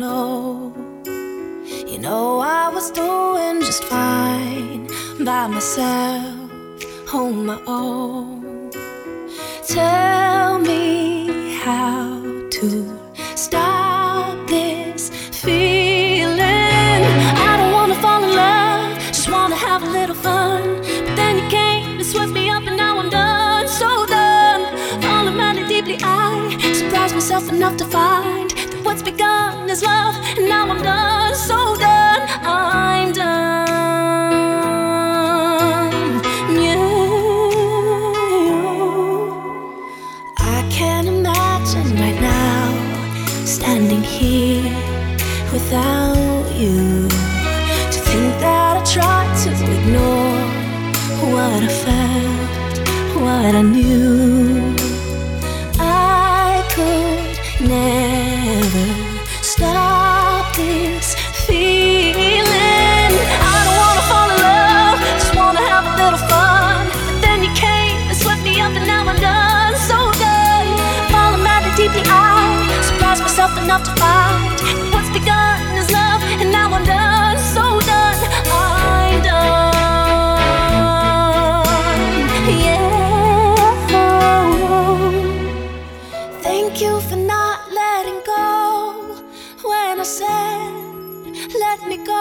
ago. You know I was doing just fine by myself, on my own. Tell me how to stop this feeling. I don't wanna fall in love, just wanna have a little fun. But then you came and swept me up and now I'm done, so done. Falling madly deeply, I surprised myself enough to find that what's begun is love. And now I'm done, so done, I'm done, yeah. I can't imagine right now standing here without you. To think that I tried to ignore what I felt, what I knew. I could never stop this feeling. I don't wanna fall in love, just wanna have a little fun. But then you came and swept me up and now I'm done, so done. Falling madly deeply, I surprised myself enough to find what's begun is love. And now I'm done, so done, I'm done, yeah. Thank you for not letting go when I said let me go.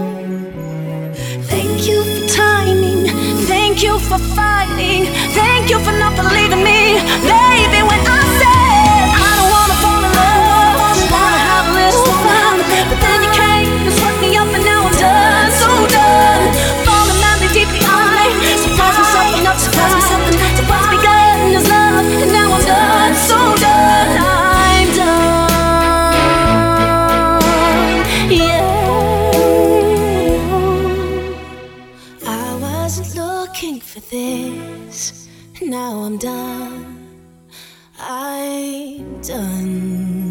Thank you for timing, thank you for fighting, thank you for not believing me, baby, when I said I don't wanna fall in love, just wanna have a little fun. But then you came and swept me up and now I'm done, so done. Falling madly deeply, I surprised myself enough to find that what's begun is love. And now I'm done, so done, I'm done, yeah. I wasn't looking for this, now I'm done, I'm done.